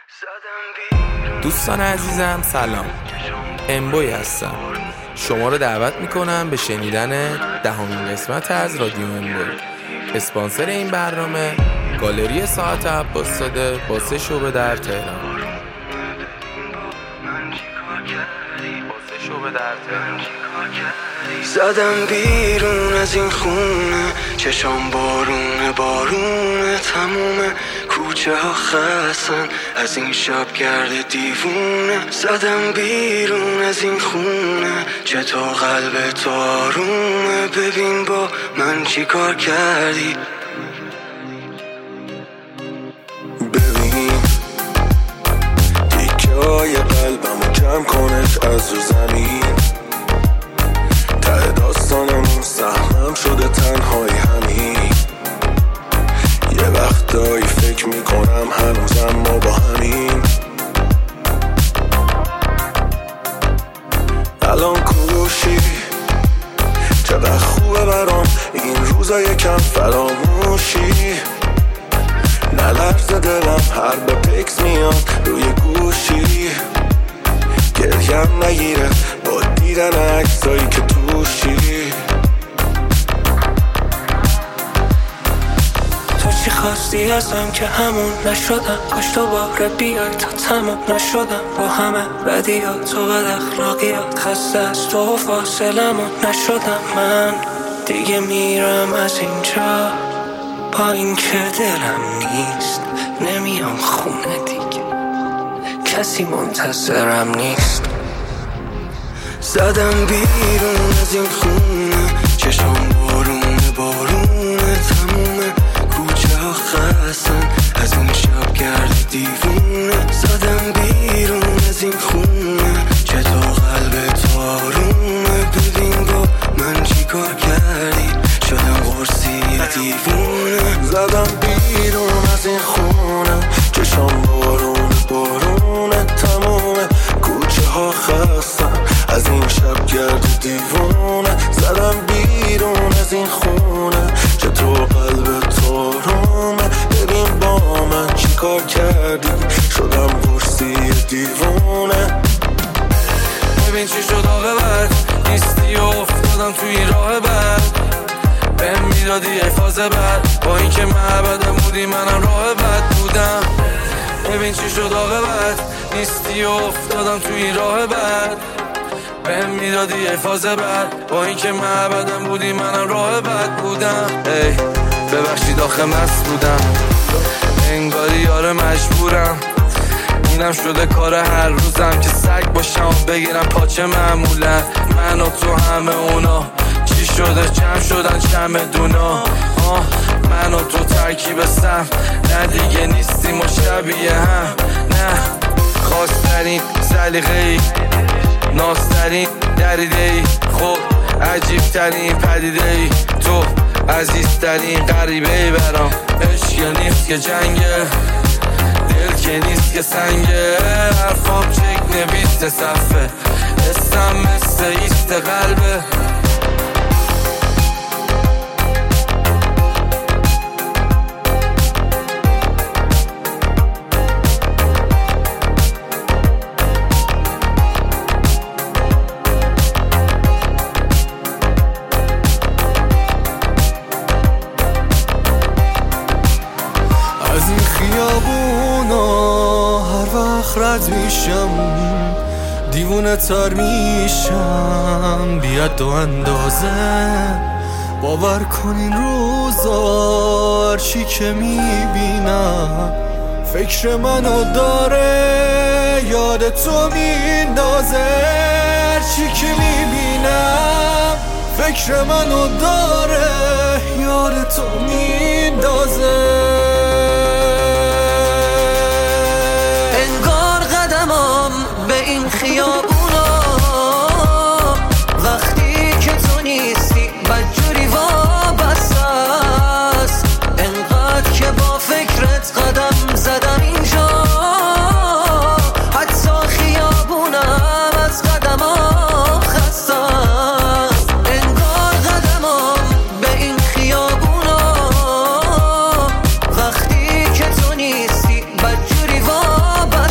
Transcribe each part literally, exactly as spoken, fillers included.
دوستان عزیزم سلام، امبوی هستم. شما رو دعوت میکنم به شنیدن دهمین قسمت از رادیو امبوی. اسپانسر این برنامه گالری ساعت عباس‌زاده با سه شعبه در تهران. زدم بیرون از این خونه، چشام بارونه بارونه، تموم کوچه ها خستن از این شب گرد دیوونه. زدم بیرون از این خونه، چطور قلب تو آرومه، ببین با من چی کار کردی. ببین دیگه های قلبمو جمع کنش از رو زمین، ته داستانمون سهمم شده تنهایی همین. یه وقتایی فکر میکنم هنوزم ما با همین. الان کروشی چقدر خوبه برام این روزا یکم فراموشی. نلرزه دلم هر به پکس میاد روی گوشی، گریم نگیره با دیدن عکسایی که توشی. تو چی خواستی ازم که همون نشدم، کاش دوباره بیای تا تموم نشدم با همه بدیات و بد اخلاقیات. خسته از تو فاصلمون نشدم من، دیگه میرم از اینجا با این که دلم نیست. نمیام خونه دیگه، کسی منتظرم نیست. زدم بیرون از این خونه، چشام بارونه بارونه، تموم کوچه ها خستن از این شب گرد دیوونه. زدم بیرون از این خونه، چطور قلب تو آرومه، ببین با من چی کار کردی، شدم قرصی دیوونه. زدم بیرون از این خونه، چشام بارونه بارونه، تموم کوچه ها خستن از این شب گرد دیوونه. زدم بیرون از این خونه، چطور قلب تو آرومه، ببین با من چی کار کردی، شدم قرصی دیوونه. ببین چی شد آقا بد نیستی و افتادم توی این راه بد، بهم میدادی ای فاز بد، با این که معبدم بودی منم راه بد بودم. ببین چی شد آقا بد نیستی و افتادم توی این راه بد، بهم میدادی ای فاز بد، با این که معبدم بودی منم راه بد بودم. ای ببخشید آخه مست بودم، انگاری یار مجبورم، اینم شده کار هر روزم که سگ باشم و بگیرم پاچه معمولا. من و تو همه اونا چی شده جمع شدن چمدونا. آه من و تو ترکیب سم، نه دیگه نیستیم و شبیه هم، نه خواسترین سلیقه‌ای ناسترین دریده‌ای، خب عجیبترین پدیده‌ای، تو عزیزترین غریبه‌ای برام. عشق نیست که جنگه، دل که نیست که سنگه، حرفام چک نویسته صفحه، استم مثل ایست قلبه. رد میشم دیوونه تر میشم، بیاد دو اندازه باور کن این روزا هرچی که میبینم فکر منو داره یاد تو میندازه. هرچی که میبینم فکر منو داره یاد تو میندازه. این خیابونا وقتی که تو نیستی بدجوری وابسته است، انقدر که با فکرت قدم زدم اینجا، حتی خیابونم از قدمام خسته است. انگار قدمام به این خیابونا وقتی که تو نیستی بدجوری وابسته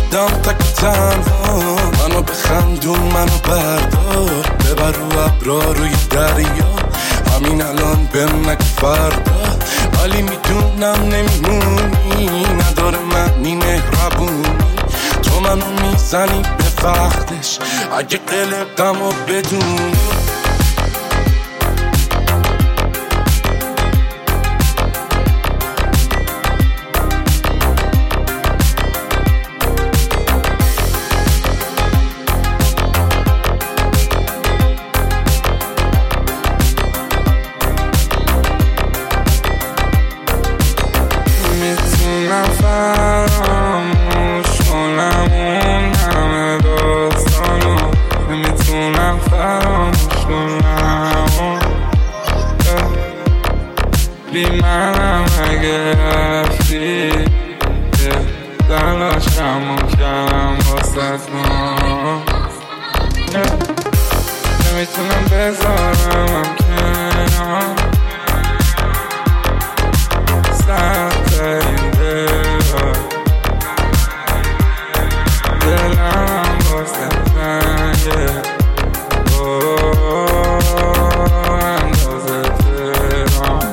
شدم تک تنها، منو بخندون منو بردار، ببر رو ابرا روی دریا، همین الان بهم نگو فردا، ولی میدونم نمیمونی، نداره معنی مهربونی، تو منو میزنی به وقتش اگه قلقم و بدونی. نمیتونم بذارم کنار سخت این دلار، دلم واسه تنگه اندازه تهران.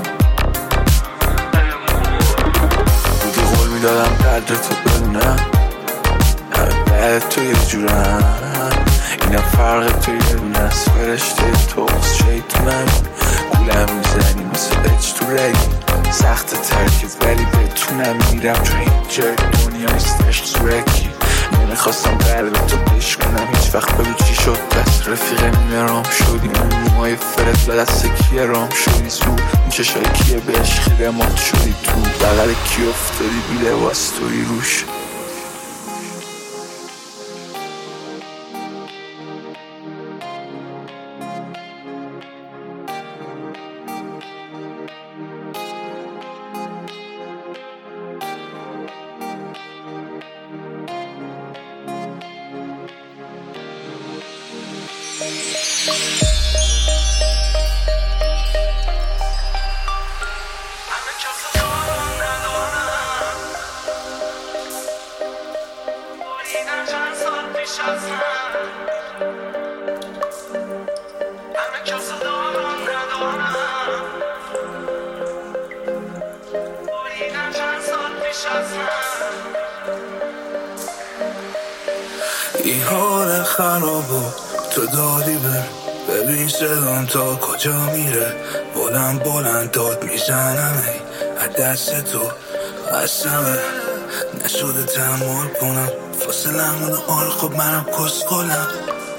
بودی قول میدادم قدر تو بدونم، بعد تو یه جورم، اینم فرق تو یه دونه از فرشته توست، شیطونم گولم میزنی مثل اچ تو رگی، سخت ترکت ولی بتونم میرم چون این جای دنیا نیستش زورکی، نمیخواستم قلب تو بشکنم هیچ وقت، بگو چی شد دست رفیق میرام شدی، اون موهای فرد لدست کیه رام شدی، زود این چشای کیه به عشقی رمات شدی، تو بغل کی افتادی بی لباس توی روش. این حال خرابو تو دادی بر، ببین صدام تا کجا میره، بلند بلند داد میزنم ای از دست تو قسمه، نشده تحمل کنم فاصلمون آره، خب منم کسخلم،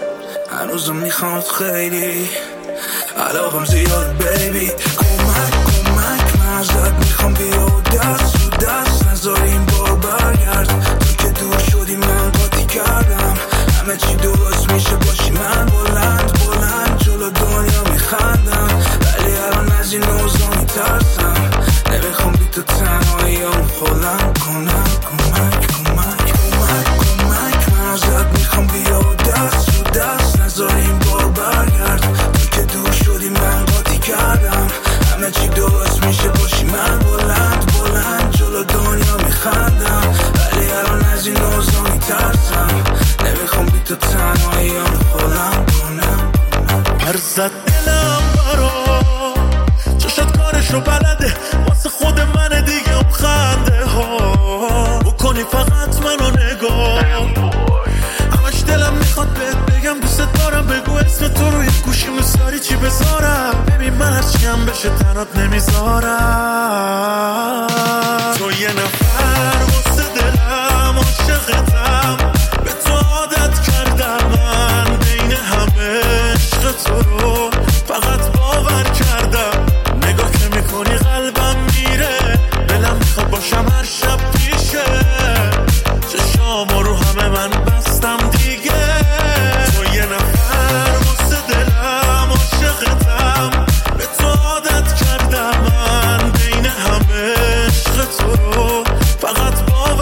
هنوزم میخواد خیلی علاقم زیاد بیبی، کمک کمک من ازت میخوام بیا دست رو دست نذار این بار برگرد، تو که دور شدی من قاطی کردم، همه چی درست میشه باشی من بلند بلند جلو دنیا میخندم، ولی الان از این اوضاع میترسم، نمیخوام بی تو تنهاییام خودم کنم، کمک کمک کمک کمک من ازت میخوام بیا دست رو دست نذار این بار برگرد، تو که دور شدی من قاطی کردم، همه چی درست میشه باشی من بلند بلند جلو دنیا میخندم، ولی الان از این اوضاع میترسم، نمیخوام بی تو تنهاییام خودم کنم. هرزد دلم برا چشت کارشو بلده، واسه خود من دیگه خنده ها بکنی فقط منو نگاه، همش دلم میخواد بهت بگم دوست دارم، بگو اسم تو روی گوشی میذاری چی بذارم، ببین من هرچی هم بشه تنات نمیذارم، تو یه نفر واسه دلم عاشقتم، به تو عادت کردم من بین همه عشق تو رو فقط باور کردم، نگاه که میکنی قلبم میره، دلم میخواد باشم هر شب پیشه، چشامو رو همه من بستم دیگه، تو یه نفر واسه دلم عاشقتم، به تو عادت کردم من بین همه عشق تو رو فقط باور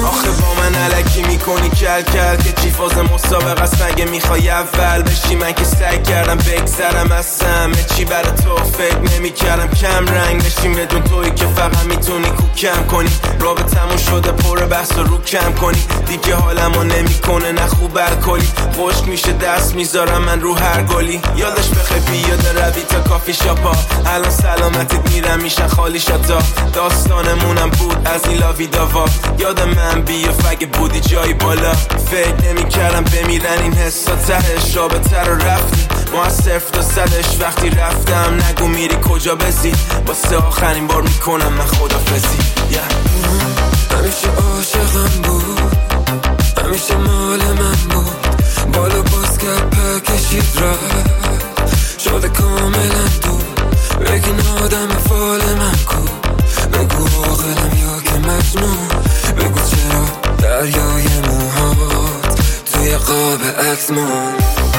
آخه با من علکی میکنی کل کل که چی فاز مسابقه است مگه میخوای اول بشی؟ من که سعی کردم بگذرم از همه چی برای تو فکر نمی کردم کم رنگ بشیم بدون تویی که فقط میتونی کوکم کنی رابطمون شده پر بحث و رو کم کنی دیگه حالمو نمیکنه نه خوب الکلی خشک میشه دست میذارم من رو هر گلی یادش بخیر بیاده روی تا کافی شاپا الان سلامتت میرم میشن خالی شاتا داستانمونم بود از این لاوی داوا یاد من بیا فگه بودی جایی بالا فکر نمی کردم بمیرن این حسا تهش رابطه رو رفتی ما از صفر تا صدش وقتی رفتم نگو میری کجا بزی واسه آخرین بار میکنم من خدافزی yeah. همیشه عاشقم بود همیشه مال من بود بالا باز کرد پر کشید رفت شده کاملا دور بگین آدم فال من کو بگو عاقلم یا که مجنون بگو چرا دریای موهات توی قاب عکس مون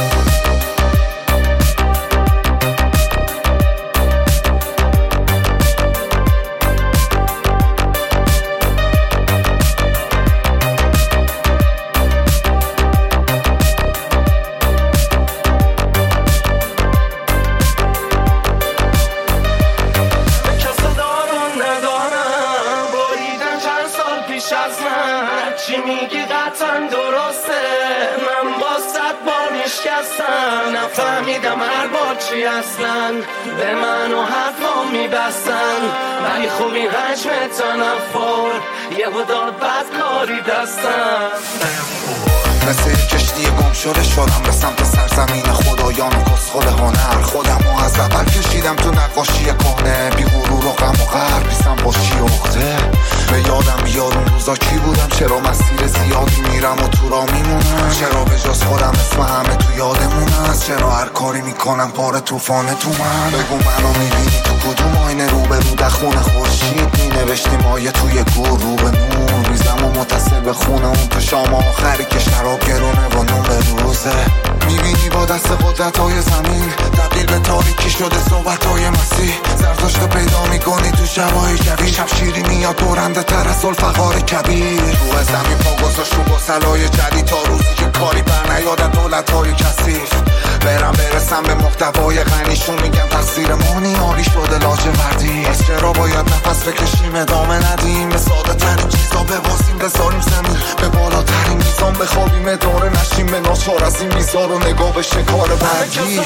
نفهمیدم هر بار چی اصلا به من و حرفا میبستن ولی خوب این حجم تنفر یه بوداد بدکاری دستم مثل یک کشتی گم شده شدم به سمت سرزمین خدایان و کسخل هنر خودم رو از اول کشیدم تو نقاشی کهنه بی غرور و غم و غر بیستم با چی اخته به یادم بیاد اون روزا کی بودم چرا مسیر زیادی میرم و تو را میمونم چرا به جز خودم اسم همه تو یادمون هست چرا هر کاری میکنم پاره توفانه تو من بگو منو میبینی تو کدوم آینه رو به رو دخون خورشید مینوشتی مایه توی گور رو به نور ریزم و متصل به خونه اون تو شام آخری که شراب گرونه با نون به روزه میبینی با دست قدرت های زمین تبدیل به تاریکی شده صحبت های مسیح زرزاشت پیدا میکنی تو شبای جوی شب شیری میاد برنده تر از الفقار کبیر روح زمین پا گذاشت رو گسلای جدید تا روزی که کاری بر نیادن دولت های کثیف برم برسم به محتوای غنیشون میگم تقصیر مانی آری شده لاجوردی از چرا باید نفس بکشیم ادامه ندیم به ساده ترین چیزا ببازیم بذاریم زمین به بالاترین میزان بخوابیم اداره نشیم به ناچار از این میزار و نگاه به شکار بعدی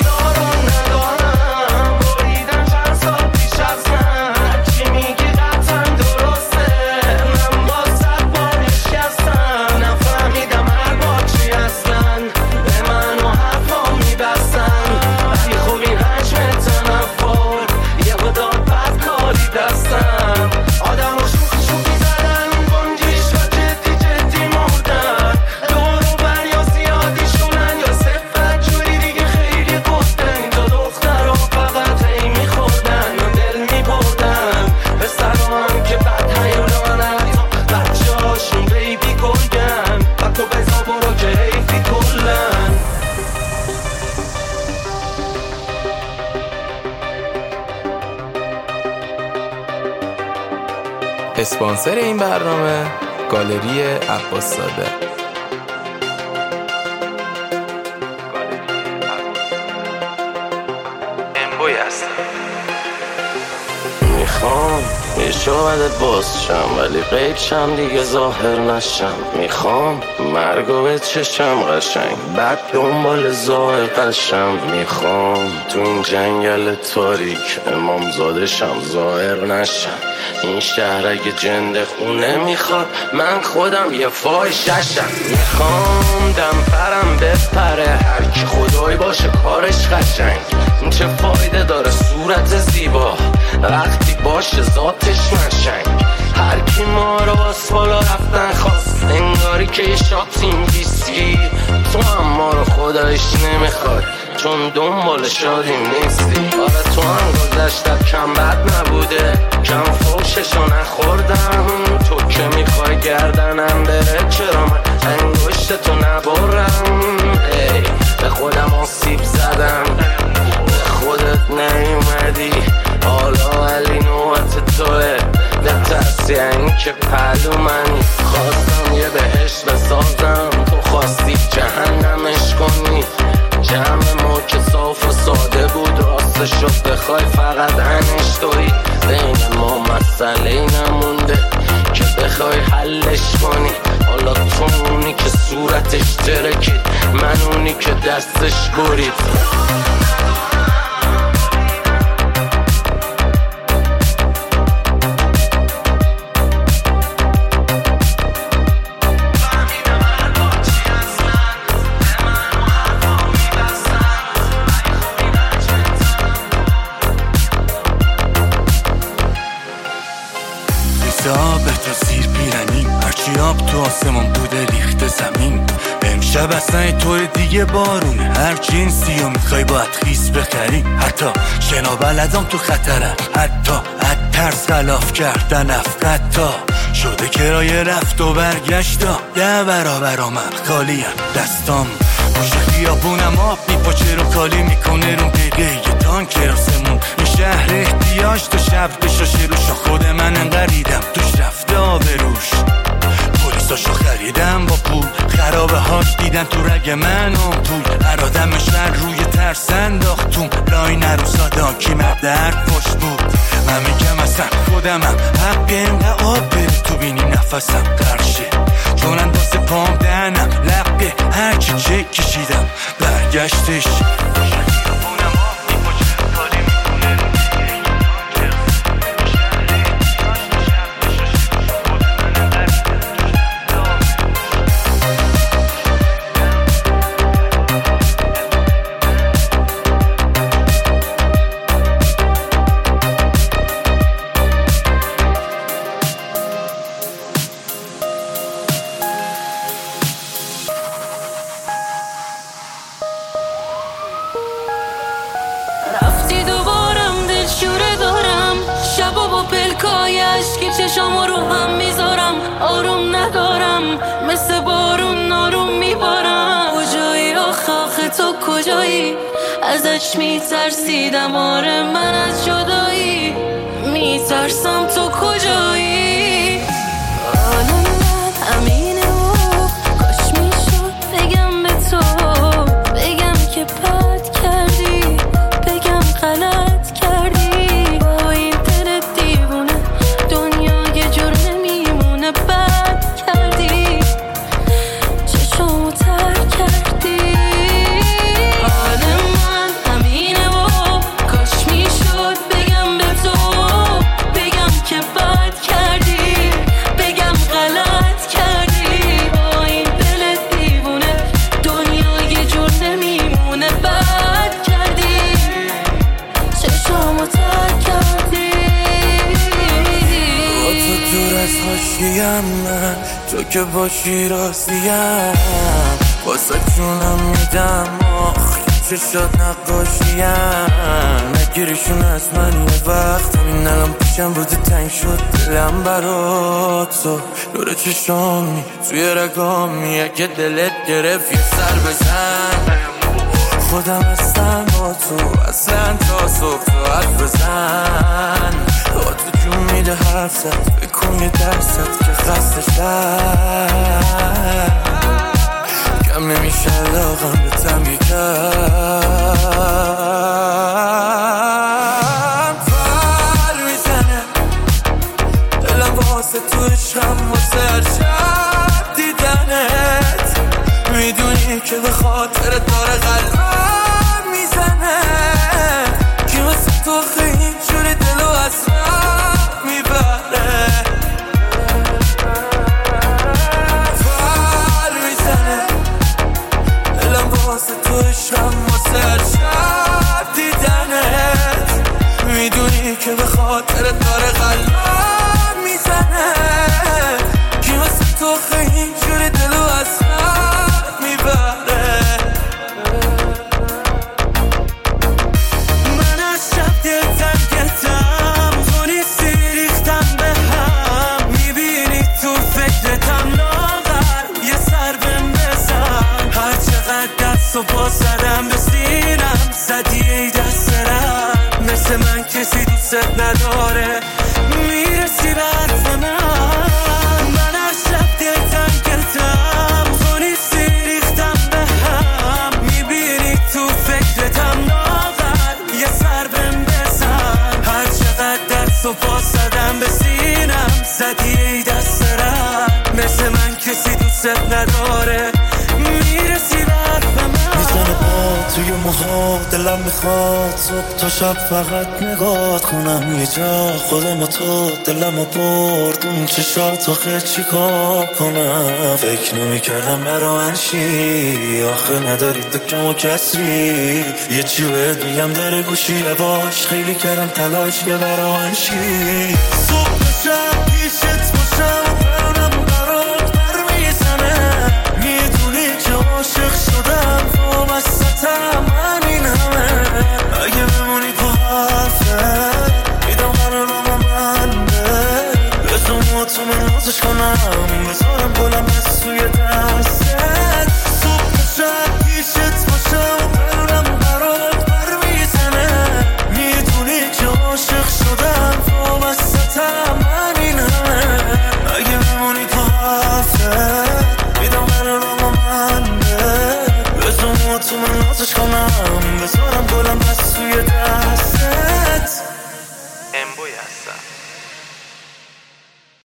اسپانسر این برنامه گالری عباس زاده. امبوی هستم. میخوام یه شاهدت باز شم ولی غیب شم دیگه ظاهر نشم میخوام مرگو به چشم قشنگ بعد دنبال ظاهر قشم میخوام تو این جنگل تاریک امام زاده شم ظاهر نشم این شهر اگه جند خونه میخواد من خودم یه فاحشه‌شم میخوام دم پرم بپره هر کی خدای باشه کارش قشنگ چه فایده داره صورت زیبا وقتی باشه ذاتش نشنگ هر کی ما رو باز بالا رفتن خواست انگاری که یه شاتیم ویسکی تو هم ما رو خدایش نمیخواد چون دنبال شادیم نیستی آره تو هم گذشتت کم بد نبوده کم فوششو نخوردم تو که میخوای گردنم بره چرا من انگشتتو نبرم ای به خودم آسیب زدم به خودت نیومدی حالا علی نوبت توه به ترسی این که پهلو منی. خواستم یه بهشت بسازم، تو خواستی جهنمش کنی. جمع ما که صاف و ساده بود، راستشو بخوای فقط انش توی. بین ما مسئله نمونده که بخوای حلش کنی. حالا تو اونی که صورتش ترکید، من اونی که دستش برید. آب تو زیر پیرنی، هرچی آب تو آسمون بوده ریخته زمین. امشب اصلا طور دیگه بارونه، هر جنسی رو میخوای باید خیس بخری. حتی شنا بلدم تو خطرم، حتی از ترس خلاف کردن افقتا شده کرایه رفت و برگشتا. یه برابر من خالیم دستام پشت خیابونم آب میپاچه رو خالی میکنه رو دقیقه یه تانک راسمون. این شهر احتیاج تا شب بشاشه روش، خود من انقریدم توش رفته آبروش. پلیساشو خریدم با پول، خرابه هاش دیدن تو رگ منم توی. ارادم شهر روی ترس انداختون، لای نرو سادا کی مرد حرف پشت بود. من میگم اصلا خودمم حق اینقه آب بره تو بینی نفسم قرشه. چون اندازه پام دهنم لقه هرچی چه کشیدم برگشتش. که چشامو رو هم میذارم، آروم ندارم، مثل بارون ناروم میبارم. کجایی آخ آخه تو کجایی؟ ازش میترسیدم، آره من از جدایی میترسم. تو کجایی؟ حالا من همینه و کاش میشد بگم به تو، بگم که بد کردی، بگم غلط کردی. با این دل دیوونه دنیا یه جور نمیمونه. بد کردی، چشامو تر کردی. حال من همینه و کاش میشد بگم به تو، بگم که بد کردی، بگم غلط کردی. با این دل دیوونه دنیا یه جور نمیمونه. بد کردی، چشامو تر کردی. با تو دور از حاشیم، من تو که باشی راضیم. واسه جونم میدم آخ چه شد نقاشیم. نگیریشون از من یه وقت، همین الان پیشم بوده تنگ شد دلم برات. تو نور چشامی توی رگامی، اگه دلت گرفت یه سر بزن. خودم هستم با تو اصلا تا صبح تو حرف بزن. با تو جون میده حرف زد، بکن یه درصد که خسته شد. کم نمیشه علاقم به تنگی کرد. پر میزنه دلم واسه تو عشقم، واسه هر شب دیدنت. میدونی که به خاطر داره قلبم میزنه، که واسه تو خیلی جوری دلو از راه میبره. پر میزنه دلم واسه تو عشقم، واسه هر شب دیدنت. میدونی که به خاطر داره قلبم میزنه، که واسه تو خیلی جوری دلو از راه میبره. من از شب دل تنگتم، تو نیستی ریختم به هم. میبینی تو فکرتم لاغر، یه سر بهم بزن. هر چقدر دست و پا زدم به سینم، زدی ای دست رم. مثل من کسی دوست نداره، میرسی به حرف من. دوست نداره میرسی برف من میزنه پا توی موها دلم میخواد صبح تا شب فقط نگاه کنم یه جا خودم و تو دلم و برد اون چشات آخه چی کار کنم فکر نمیکردم برانشی آخه نداری دکم و کسری یه چی باید بگم در گوشی باش خیلی کردم تلاش یه برانشی صبح شب پیشت باشم برانم برات بر میزنه میدونی که عاشق شدم تو وسطم همین همه اگه بمونی تو حرفه میدم قرارم منده بزن تو من نازش کنم بذارم گلم از توی دسته